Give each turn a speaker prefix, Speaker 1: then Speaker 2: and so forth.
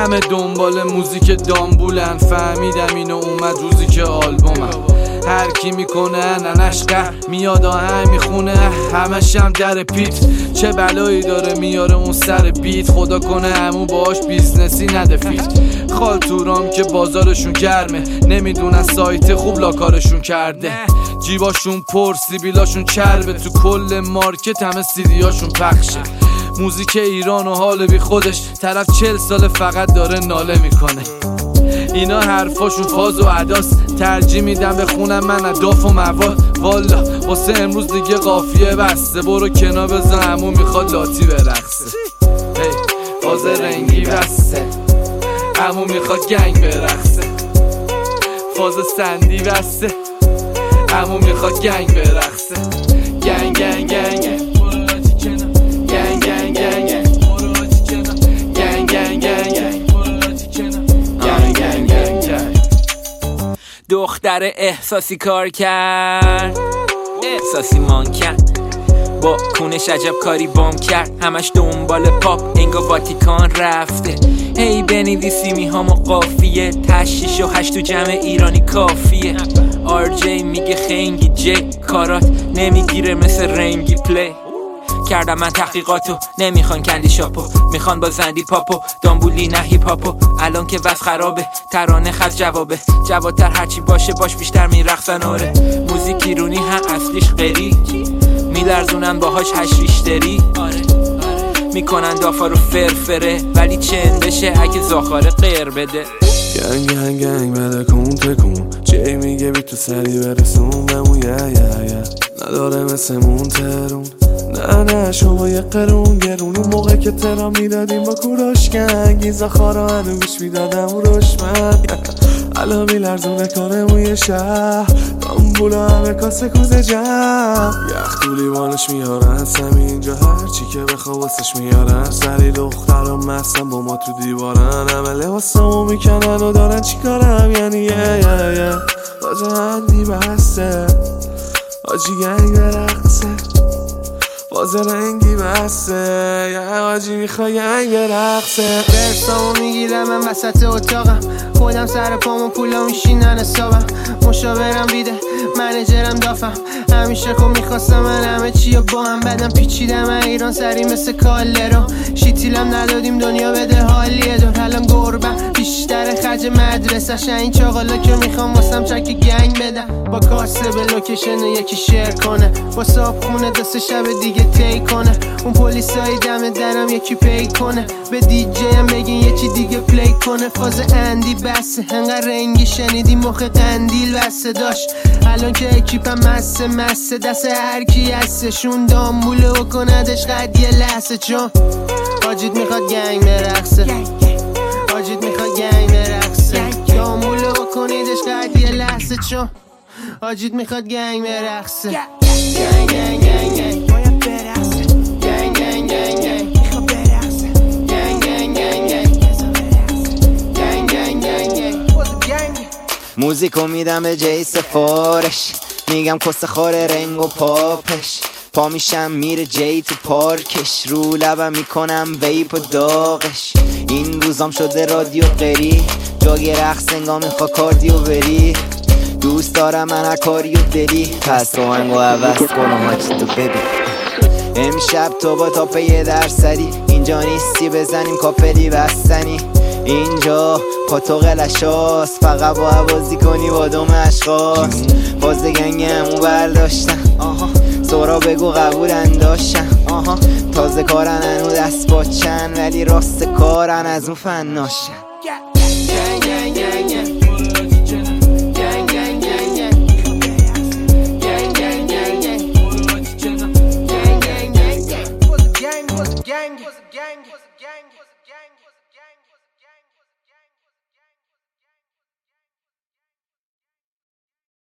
Speaker 1: همه دنبال موزیک دامبولن، فهمیدم اینو اومد روزی که آلبومم هر کی میکنه ننش قهر میاد آهنگ میخونه همش هم در پیت، چه بلایی داره میاره اون سر بیت، خدا کنه همون باهاش بیزنسی نده فیت. خالتورام که بازارشون گرمه، نمیدونن سایت خوب لاکارشون کرده، جیباشون پر سیبیلاشون چربه، تو کل مارکت همه سیدیاشون پخشه. موزیک ایران و حال بی خودش، طرف 40 سال فقط داره ناله میکنه. اینا حرفاشون فاز و عداست، ترجیح میدم بخونم من اداف و مواد. والا واسه امروز دیگه قافیه بسته، برو کنار بزن همون میخواد لاتی برقصه. فاز رنگی بسته همون میخواد گنگ برقصه، فاز سندی بسته همون میخواد گنگ برقصه. گنگ گنگ گنگ
Speaker 2: دختر احساسی کار کرد، احساسی مان کرد، با کونش عجب کاری بام کرد، همش دنبال پاپ انگا واتیکان رفته. هی بنویسی میهام و قافیه، 6 و 8 تو جمع ایرانی کافیه. RJ میگه خنگی جی، کارات نمیگیره مثل رنگی پلی. کردم من تحقیقاتو، نمیخوان کندی شاپو، میخوان با زندی پاپو، دامبولی نه هیپ هاپو. الان که وضع خرابه، ترانه خط جوابه، جوادتر هرچی باشه باش بیشتر میرقصن. آره موزیک ایرونی هم اصلیش غری، میلرزونن باهاش هشریشتری. آره میکنن دافا رو فرفره، ولی چندشه اگه زاخاره غیر بده.
Speaker 3: گنگ گنگ گنگ بده کن تکون، چی میگه بی تو سری برسون بمون یه نداره مثل مونترون. نه شما یه قرون گرون، اون موقع که ترا میدادیم با کوراش گنگی زخارا هنو گوش میدادم و روش من الان میلرزونه کنه موی شهر، دامبولا همه کاسه کوزه جمع، یخ تو لیوانش میارن سمی اینجا هرچی که بخوا واسش میارن. سری دخترم مستن با ما تو دیوارن، همه لباسمو میکنن و دارن چی کارم یعنی یه باجه هندی بسته، آجی گنگ برقصه، باز رنگی بسته، یه آجی میخوای گنگ برقصه.
Speaker 4: برسامو میگیرم من وسط اتاقم، خودم سر پامو پولا میشینن حسابم، مشاورم بیده منیجرم دافم، همیشه خب میخواستم من همه چی با هم بدم، پیچیدم ایران سری مثل کالرو، شیتیلم ندادیم دنیا بده حالیه دور. الان گربم بیشتر خرج مدرسه، این چاقالا که میخوام واسم چک گنگ بدم، با کاسه به لوکیشن یکی شیر کنه، با صاحب خونه دست شب دیگه تی کنه، اون پلیسای دم درم یکی پی کنه، به دیجی هم بگین یه چی دیگه پلی کنه. فاز اندی بسه انقدر رنگی شنیدی مخ قندیل بسه داشت، الان که اکیپم مسه دست هرکی هستشون دامبوله و کندش قد یه لحظه، چون حاجیت میخواد گنگ برقصه، حاجیت میخواد گنگ برقصه، دامبوله و کنیدش قد یه لحظه، چون حاجیت میخواد گنگ برقصه. گنگ گنگ گنگ گنگ باید برقصه، گنگ گنگ گنگ گنگ میخواد برقصه، گنگ گنگ گنگ گنگ بذار برقصه، گنگ گنگ گنگ گنگ.
Speaker 5: موزیکو میدم به جی سفارش، میگم کسه خاره رنگ و پاپش، پا میشم میره جی تو پارکش، رو لبم میکنم ویپ و داغش. این روزام شده رادیو قری، جاگه رقص انگاه میخوا کاردیو بری، دوست دارم من هر کاریو دلی، پس تو هنگو عوض کنم هاچی تو ببین. امشب تو با تاپ 1%، اینجا نیستی بزنیم کاپلی بستنی، اینجا پاتو قلشاست، فقط با عوازی کنی با دوم اشخاص. باز گنگ همون برداشتن، سورا بگو قبولن داشتن، تازه کارن هنو دست باچن، ولی راست کارن از اون فناشن.
Speaker 4: Gang.